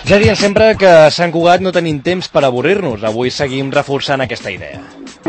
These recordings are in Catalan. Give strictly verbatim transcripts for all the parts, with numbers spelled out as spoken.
Ja diem sempre que a Sant Cugat no tenim temps per avorrir-nos. Avui seguim reforçant aquesta idea.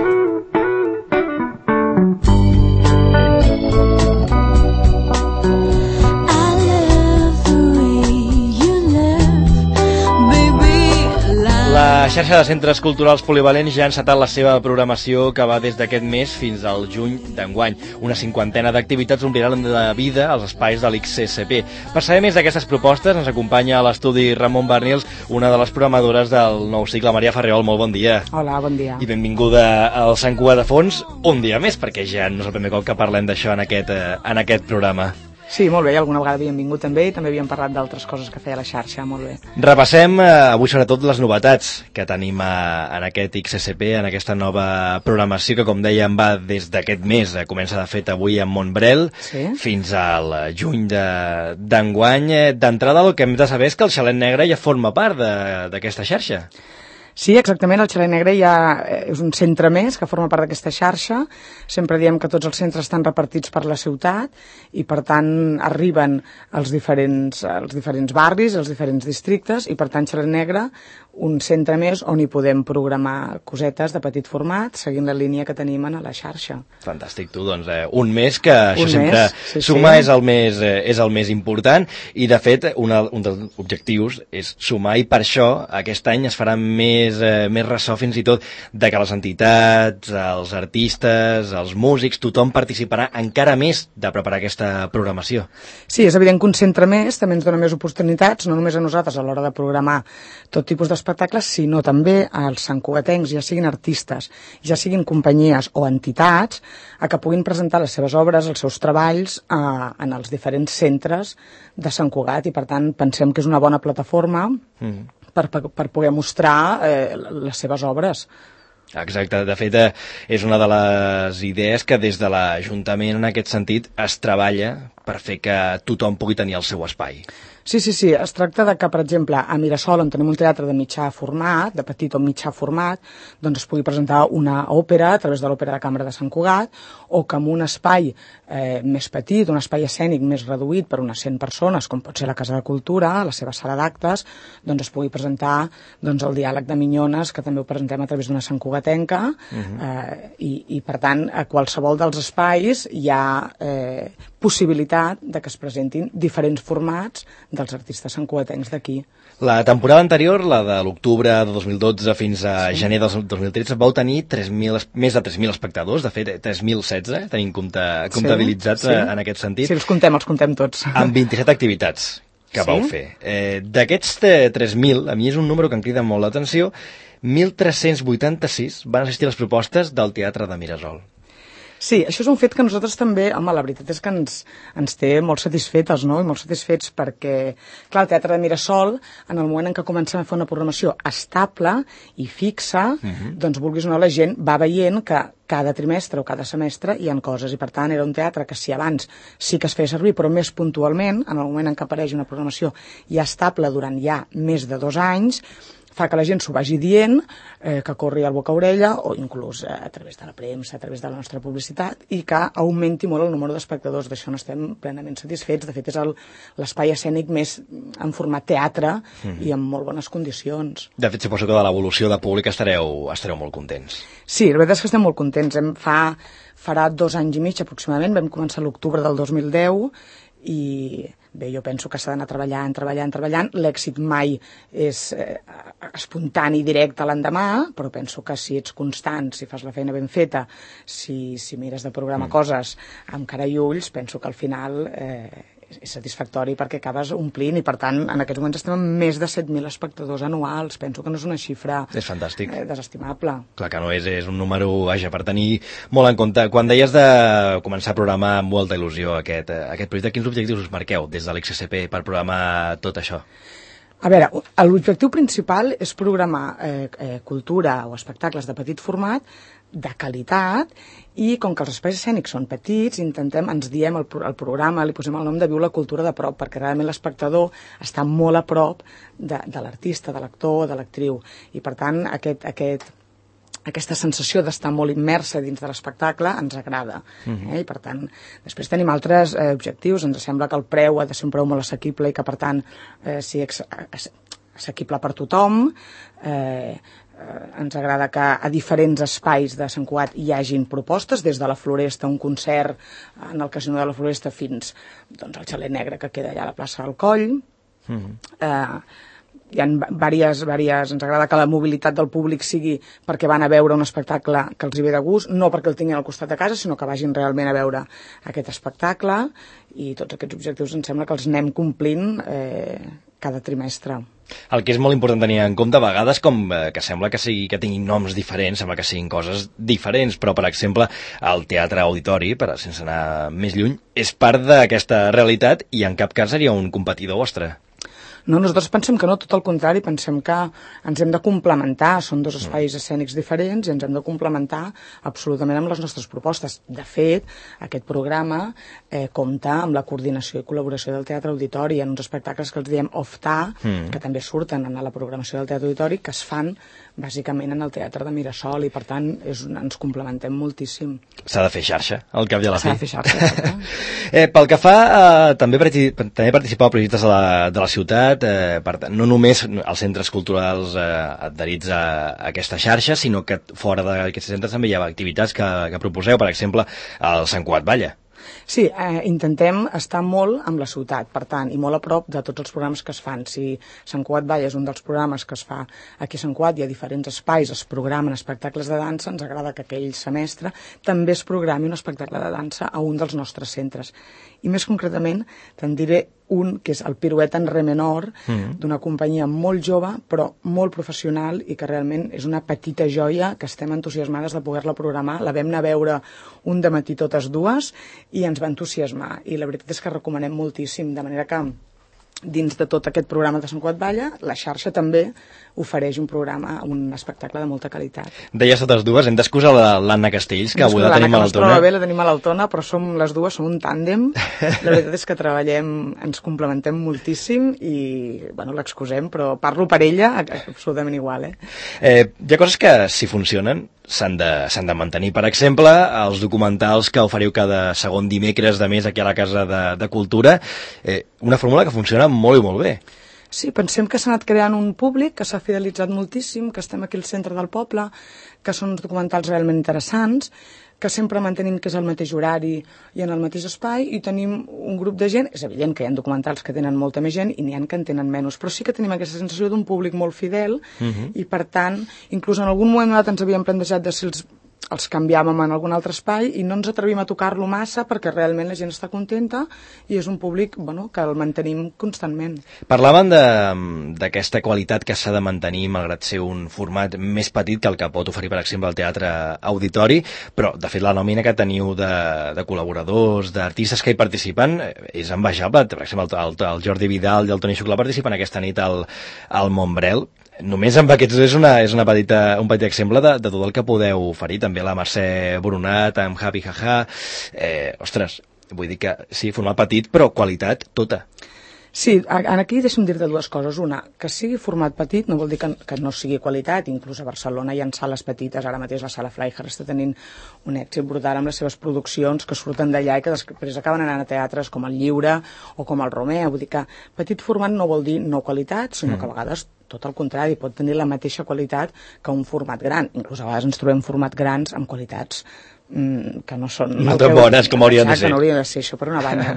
La xarxa de centres culturals polivalents ja ha encetat la seva programació que va des d'aquest mes fins al juny d'enguany. Una cinquantena d'activitats ompliran de vida als espais de l'X S P. Per saber més d'aquestes propostes ens acompanya a l'estudi Ramon Barnils, una de les programadores del nou cicle. Maria Ferriol, molt bon dia. Hola, bon dia. I benvinguda al Sant Cugat de Fons un dia més, perquè ja no és el primer cop que parlem d'això en aquest, eh, en aquest programa. Sí, molt bé, alguna vegada havíem vingut també i també havíem parlat d'altres coses que feia la xarxa, molt bé. Repassem eh, avui sobretot les novetats que tenim a, en aquest X S P, en aquesta nova programació que, com dèiem, va des d'aquest mes, eh, comença de fet avui a Montbrel, sí? Fins al juny d'enguany. De, D'entrada el que hem de saber és que el Xalet Negre ja forma part d'aquesta xarxa. Sí, exactament, el Xalet Negre ja és un centre més que forma part d'aquesta xarxa. Sempre diem que tots els centres estan repartits per la ciutat i, per tant, arriben als diferents, als diferents barris, als diferents districtes, i, per tant, Xalet Negre, un centre més on hi podem programar cosetes de petit format, seguint la línia que tenim a la xarxa. Fantàstic, tu, doncs, eh, un mes, que això un sempre mes, sí, sumar sí. És, el més, eh, és el més important, i, de fet, una, un dels objectius és sumar, i per això aquest any es farà més Eh, més ressò fins i tot de que les entitats, els artistes, els músics, tothom participarà encara més de preparar aquesta programació. Sí, és evident que un centre més també ens dona més oportunitats, no només a nosaltres a l'hora de programar tot tipus d'espectacles, sinó també als santcugatencs, ja siguin artistes, ja siguin companyies o entitats, a que puguin presentar les seves obres, els seus treballs eh, en els diferents centres de Sant Cugat, i per tant pensem que és una bona plataforma mm. Per, per, per poder mostrar eh, les seves obres. Exacte, de fet eh, és una de les idees que des de l'Ajuntament en aquest sentit es treballa per fer que tothom pugui tenir el seu espai. Sí, sí, sí. Es tracta de que, per exemple, a Mirasol, on tenim un teatre de mitjà format, de petit o mitjà format, doncs es pugui presentar una òpera a través de l'Òpera de Cambra de Sant Cugat, o que en un espai eh, més petit, un espai escènic més reduït per unes cent persones, com pot ser la Casa de Cultura, la seva sala d'actes, doncs es pugui presentar doncs, el Diàleg de Minyones, que també ho presentem a través d'una santcugatenca, uh-huh. eh, i, i, per tant, a qualsevol dels espais hi ha eh, possibilitat de que es presentin diferents formats dels artistes santcugatencs d'aquí. La temporada anterior, la de l'octubre de dos mil dotze fins a sí. gener de dos mil tretze, vau tenir tres mil, més de tres mil espectadors, de fet tres mil setze, tenim compte, comptabilitzats sí, sí. en aquest sentit. Sí, els contem, els contem tots. Amb vint-i-set activitats que sí? vau fer. Eh, D'aquests tres mil, a mi és un número que em crida molt l'atenció, mil tres-cents vuitanta-sis van assistir a les propostes del Teatre de Mirasol. Sí, això és un fet que nosaltres també, home, la veritat és que ens, ens té molt satisfetes, no? I molt satisfets perquè, clar, el Teatre de Mirasol, en el moment en què comencem a fer una programació estable i fixa, uh-huh. doncs, vulguis o no, la gent va veient que cada trimestre o cada semestre hi ha coses, i per tant era un teatre que si abans sí que es feia servir, però més puntualment, en el moment en què apareix una programació ja estable durant ja més de dos anys, fa que la gent s'ho vagi dient, eh, que corri al boca a orella, o inclús eh, a través de la premsa, a través de la nostra publicitat, i que augmenti molt el número d'espectadors. D'això n'estem plenament satisfets. De fet, és l'espai escènic més en format teatre mm. i en molt bones condicions. De fet, suposo que de l'evolució de públic estareu, estareu molt contents. Sí, la veritat és que estem molt contents. Em fa, farà dos anys i mig aproximadament, vam començar l'octubre del dos mil deu, i bé, jo penso que s'ha d'anar treballant, treballant, treballant. L'èxit mai és eh, espontani, directe l'endemà, però penso que si ets constant, si fas la feina ben feta, si, si mires de programar mm. coses amb cara i ulls, penso que al final eh, és satisfactori perquè acabes omplint, i per tant en aquests moments estem amb més de set mil espectadors anuals. Penso que no és una xifra és fantàstic. Eh, desestimable. Clar que no és, és un número, vaja, per tenir molt en compte. Quan deies de començar a programar amb molta il·lusió aquest, aquest projecte, quins objectius us marqueu des de l'X S P per programar tot això? A veure, l'objectiu principal és programar eh, eh, cultura o espectacles de petit format de qualitat, i com que els espais escènics són petits, intentem, ens diem el, el programa, li posem el nom de Viu la cultura de prop, perquè realment l'espectador està molt a prop de, de l'artista, de l'actor, de l'actriu, i per tant aquest, aquest, aquesta sensació d'estar molt immersa dins de l'espectacle ens agrada. Uh-huh. eh? I per tant, després tenim altres eh, objectius. Ens sembla que el preu ha de ser un preu molt assequible i que per tant, eh, si ex assequible per tothom, eh, eh, ens agrada que a diferents espais de Sant Cugat hi hagin propostes, des de la Floresta, un concert en el Casino de la Floresta, fins doncs, al Xalet Negre, que queda allà a la plaça del Coll. Mm-hmm. eh, hi ha diverses, diverses, ens agrada que la mobilitat del públic sigui perquè van a veure un espectacle que els hi ve de gust, no perquè el tinguin al costat de casa, sinó que vagin realment a veure aquest espectacle, i tots aquests objectius em sembla que els anem complint eh, cada trimestre. El que és molt important tenir en compte a vegades, com eh, que sembla que sigui que tinguin noms diferents, sembla que siguin coses diferents, però per exemple el Teatre Auditori, per, sense anar més lluny, és part d'aquesta realitat i en cap cas seria un competidor vostre. No, nosaltres pensem que no, tot el contrari, pensem que ens hem de complementar, són dos espais escènics diferents i ens hem de complementar absolutament amb les nostres propostes. De fet, aquest programa eh, compta amb la coordinació i col·laboració del Teatre Auditori en uns espectacles que els diem off-ta, mm. que també surten en la programació del Teatre Auditori, que es fan bàsicament en el Teatre de Mirasol, i per tant és, ens complementem moltíssim. S'ha de fer xarxa, al cap i a la fi. S'ha de fer xarxa. eh, pel que fa, eh, també, també participar a projectes de la, de la ciutat, eh, per tant, no només els centres culturals eh, adherits a, a aquesta xarxa, sinó que fora d'aquests centres també hi ha activitats que, que proposeu, per exemple, el Sant Cugat Balla. Sí, eh, intentem estar molt amb la ciutat, per tant, i molt a prop de tots els programes que es fan. Si Sant Cugat Balla és un dels programes que es fa aquí a Sant Cugat, hi ha diferents espais, es programen espectacles de dansa, ens agrada que aquell semestre també es programi un espectacle de dansa a un dels nostres centres. I més concretament, te'n diré un, que és el Piruet en Re menor, mm. d'una companyia molt jove, però molt professional, i que realment és una petita joia que estem entusiasmades de poder-la programar. La vam anar a veure un dematí totes dues i ens va entusiasmar. I la veritat és que recomanem moltíssim, de manera que dins de tot aquest programa de Sant Cugat Balla, la xarxa també ofereix un programa, un espectacle de molta qualitat. Deies totes dues, hem d'excusar l'Anna Castells, que avui la tenim a l'Altona. L'Anna, que bé, la tenim a l'Altona, però som les dues, som un tàndem. La veritat és que treballem, ens complementem moltíssim i, bueno, l'excusem, però parlo per ella absolutament igual, eh? eh hi ha coses que, si funcionen, s'han de, s'han de mantenir. Per exemple, els documentals que oferiu cada segon dimecres de mes aquí a la Casa de, de Cultura, eh, una fórmula que funciona molt i molt bé. Sí, pensem que s'ha anat creant un públic que s'ha fidelitzat moltíssim, que estem aquí al centre del poble, que són uns documentals realment interessants, que sempre mantenim que és el mateix horari i en el mateix espai, i tenim un grup de gent. És evident que hi ha documentals que tenen molta més gent i n'hi ha que en tenen menys, però sí que tenim aquesta sensació d'un públic molt fidel, uh-huh. i per tant, inclús en algun moment donat ens havíem plantejat de si els els canviàvem en algun altre espai i no ens atrevim a tocar-lo massa perquè realment la gent està contenta i és un públic, bueno, que el mantenim constantment. Parlaven d'aquesta qualitat que s'ha de mantenir malgrat ser un format més petit que el que pot oferir, per exemple, el Teatre Auditori, però de fet la nòmina que teniu de, de col·laboradors, d'artistes que hi participen és envejable. Per exemple, el, el Jordi Vidal i el Toni Xuclà participen aquesta nit al, al Montbrel. Només amb aquests és, una, és una petita, un petit exemple de, de tot el que podeu oferir. També la Mercè Boronat, amb Javi Jaja. Eh, ostres, vull dir que sí, format petit, però qualitat tota. Sí, aquí deixa'm dir-te dues coses. Una, que sigui format petit no vol dir que, que no sigui qualitat. Inclús a Barcelona hi ha sales petites, ara mateix la Sala Fleischer està tenint un èxit brutal amb les seves produccions que surten d'allà i que després acaben anant a teatres com el Lliure o com el Romea. Vull dir que petit format no vol dir no qualitat, sinó mm. que a vegades tot el contrari, pot tenir la mateixa qualitat que un format gran. Inclús a vegades ens trobem formats grans amb qualitats mmm, que no són... No tan bones com haurien de ser. Que no haurien de ser, això per una banda.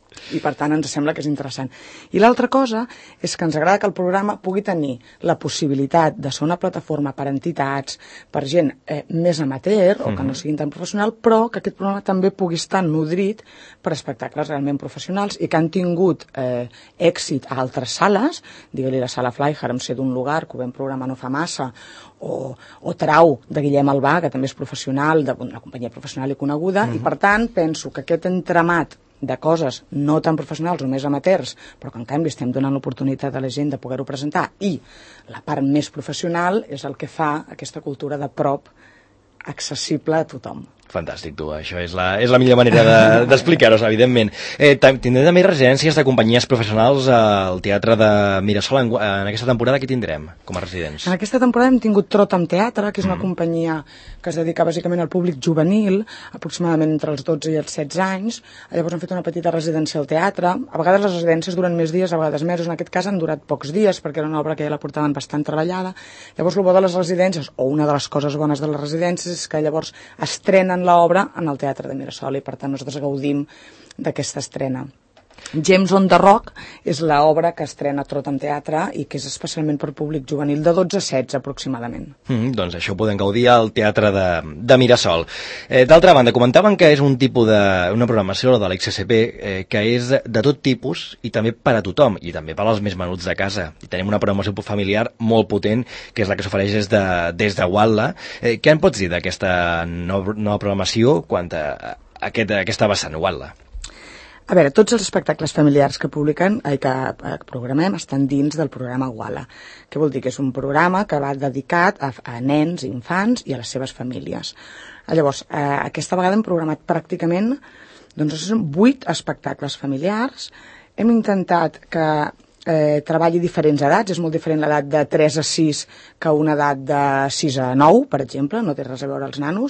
I per tant ens sembla que és interessant. I l'altra cosa és que ens agrada que el programa pugui tenir la possibilitat de ser una plataforma per entitats, per gent eh, més amateur o que no siguin tan professional, però que aquest programa també pugui estar nodrit per espectacles realment professionals i que han tingut eh, èxit a altres sales, digue-li la Sala Fleischer, em sé d'un lugar que ho vam programar no fa massa, o, o Trau, de Guillem Albà, que també és professional, d'una companyia professional i coneguda, uh-huh. i per tant penso que aquest entramat de coses no tan professionals o més amateurs, però que en canvi estem donant l'oportunitat a la gent de poder-ho presentar, i la part més professional és el que fa aquesta cultura de prop accessible a tothom. Fantàstic, tu. Això és la, és la millor manera d'explicar-ho, de, evidentment. Eh, tindrem també residències de companyies professionals al Teatre de Mirasol. En, en aquesta temporada què tindrem com a residents? En aquesta temporada hem tingut Trotam Teatre, que és una mm. companyia que es dedica bàsicament al públic juvenil, aproximadament entre els dotze i els setze anys. Llavors hem fet una petita residència al teatre. A vegades les residències duren més dies, a vegades mesos. En aquest cas han durat pocs dies, perquè era una obra que ja la portaven bastant treballada. Llavors, el bo de les residències, o una de les coses bones de les residències, és que llavors estrenen l'obra en el Teatre de Mirasol i, per tant, nosaltres gaudim d'aquesta estrena. James on the Rock és l'obra que estrena Trotam Teatre i que és especialment per públic juvenil de dotze a setze aproximadament. Mm, doncs això ho podem gaudir al Teatre de, de Mirasol. Eh, D'altra banda, comentaven que és un tipus de, una programació de l'X S P eh, que és de tot tipus i també per a tothom, i també per als més menuts de casa. I tenim una programació familiar molt potent, que és la que s'ofereix des de, des de Watla. Eh, què en pots dir d'aquesta nova, nova programació quant a, a, aquest, a aquesta vessant, Watla? A veure, tots els espectacles familiars que publiquen, eh, que programem, estan dins del programa Watla. Què vol dir? Que és un programa que va dedicat a, a nens, infants i a les seves famílies. Llavors, eh, aquesta vegada hem programat pràcticament doncs, vuit espectacles familiars. Hem intentat que eh, treballi diferents edats. És molt diferent l'edat de tres a sis que una edat de sis a nou, per exemple, no té res a veure els nanos.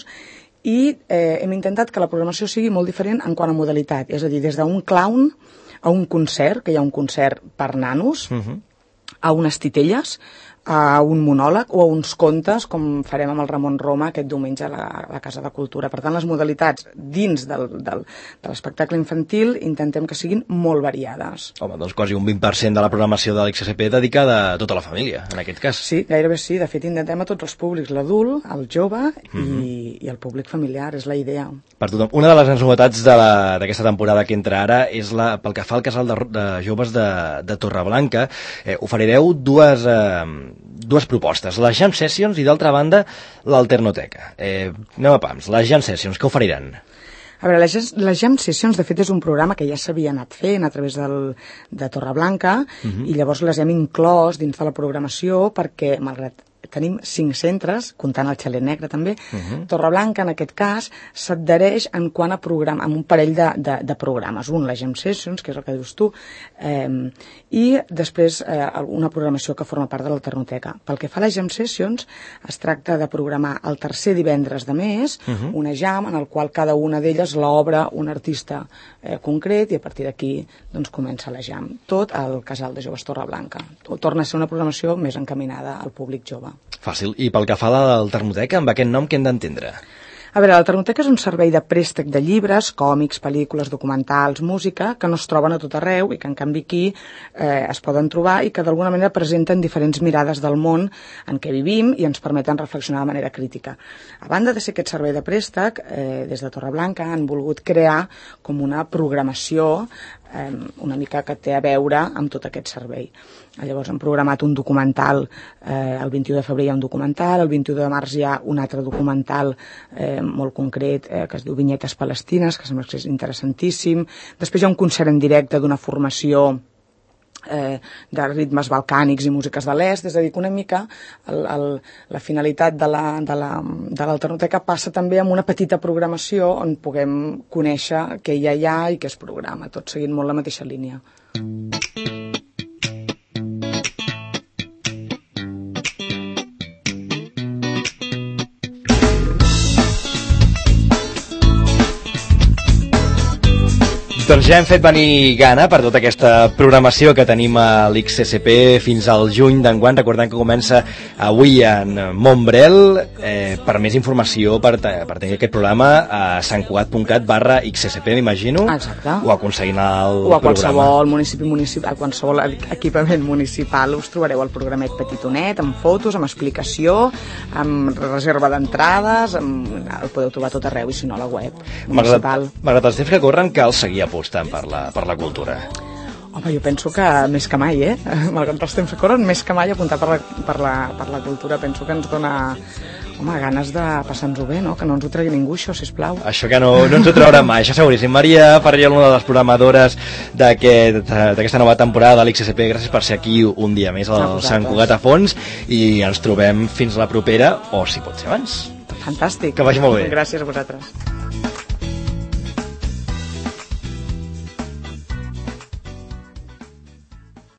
I eh, hem intentat que la programació sigui molt diferent en quant a modalitat, és a dir, des d'un clown a un concert, que hi ha un concert per nanos, uh-huh. a unes titelles, a un monòleg o a uns contes, com farem amb el Ramon Roma aquest diumenge a la, a la Casa de Cultura. Per tant, les modalitats dins del, del, de l'espectacle infantil intentem que siguin molt variades. Home, doncs quasi un vint per cent de la programació de l'X S P dedicada a tota la família, en aquest cas. Sí, gairebé sí. De fet, intentem a tots els públics, l'adult, el jove uh-huh. i, i el públic familiar, és la idea. Per tothom. Una de les novetats d'aquesta temporada que entra ara és la, pel que fa al casal de, de joves de, de Torreblanca. Eh, oferireu dues... Eh, dues propostes, les Jam Sessions i d'altra banda l'Alternoteca. Eh, anem a pams, les Jam Sessions, què oferiran? A veure, les, les Jam Sessions, de fet, és un programa que ja s'havia anat fent a través del, de Torreblanca uh-huh. i llavors les hem inclòs dins de la programació perquè, malgrat tenim cinc centres, comptant el Xalet Negre també, uh-huh. Torreblanca, en aquest cas, s'adhereix en quant a programa, amb un parell de, de, de programes. Un, les Jam Sessions, que és el que dius tu, eh, i després eh, una programació que forma part de l'Alternoteca. Pel que fa a les Jam Sessions, es tracta de programar el tercer divendres de mes, uh-huh. una jam en el qual cada una d'elles l'obre un artista eh, concret i a partir d'aquí doncs, comença la jam. Tot al Casal de Joves Torreblanca. Torna a ser una programació més encaminada al públic jove. Fàcil. I pel que fa a l'Alternoteca, amb aquest nom què hem d'entendre? A veure, l'Alternoteca és un servei de préstec de llibres, còmics, pel·lícules, documentals, música, que no es troben a tot arreu i que en canvi aquí eh, es poden trobar i que d'alguna manera presenten diferents mirades del món en què vivim i ens permeten reflexionar de manera crítica. A banda de ser aquest servei de préstec, eh, des de Torreblanca han volgut crear com una programació eh, una mica que té a veure amb tot aquest servei. Llavors hem programat un documental, eh, el vint-i-u de febrer hi ha un documental, el vint-i-u de març hi ha un altre documental eh, molt concret eh, que es diu Vinyetes Palestines, que sembla que és interessantíssim. Després hi ha un concert en directe d'una formació eh, de ritmes balcànics i músiques de l'est, és a dir, que una mica el, el, la finalitat de la, de la, de l'Alternoteca passa també amb una petita programació on puguem conèixer què hi ha allà i què es programa, tot seguint molt la mateixa línia. Doncs ja hem fet venir gana per tota aquesta programació que tenim a l'X S P fins al juny d'enguany. Recordem que comença avui en Montbrel. Eh, per més informació, per, per tenir aquest programa, a santcugat.cat barra XSP, m'imagino. Exacte. O aconseguint el programa. O a qualsevol programa. municipi municipal, a qualsevol equipament municipal us trobareu el programet petitonet, amb fotos, amb explicació, amb reserva d'entrades, amb... el podeu trobar tot arreu, i si no a la web municipal. Malgrat els temps que corren, cal seguir apostant per la, per la cultura. Home, jo penso que més que mai, eh? Malgrat els temps que corren, més que mai apuntar per la, per la, per la cultura. Penso que ens dona, home, ganes de passar-nos-ho bé, no? Que no ens ho tregui ningú, això, sisplau. Això que no, no ens ho traurà mai, això seguríssim. Maria Farriol, una de les programadores d'aquesta aquest, nova temporada de l'X S P, gràcies per ser aquí un dia més al Sant Cugat a Fons, i ens trobem fins la propera, o si pot ser abans. Fantàstic. Que vagi molt bé. Gràcies a vosaltres.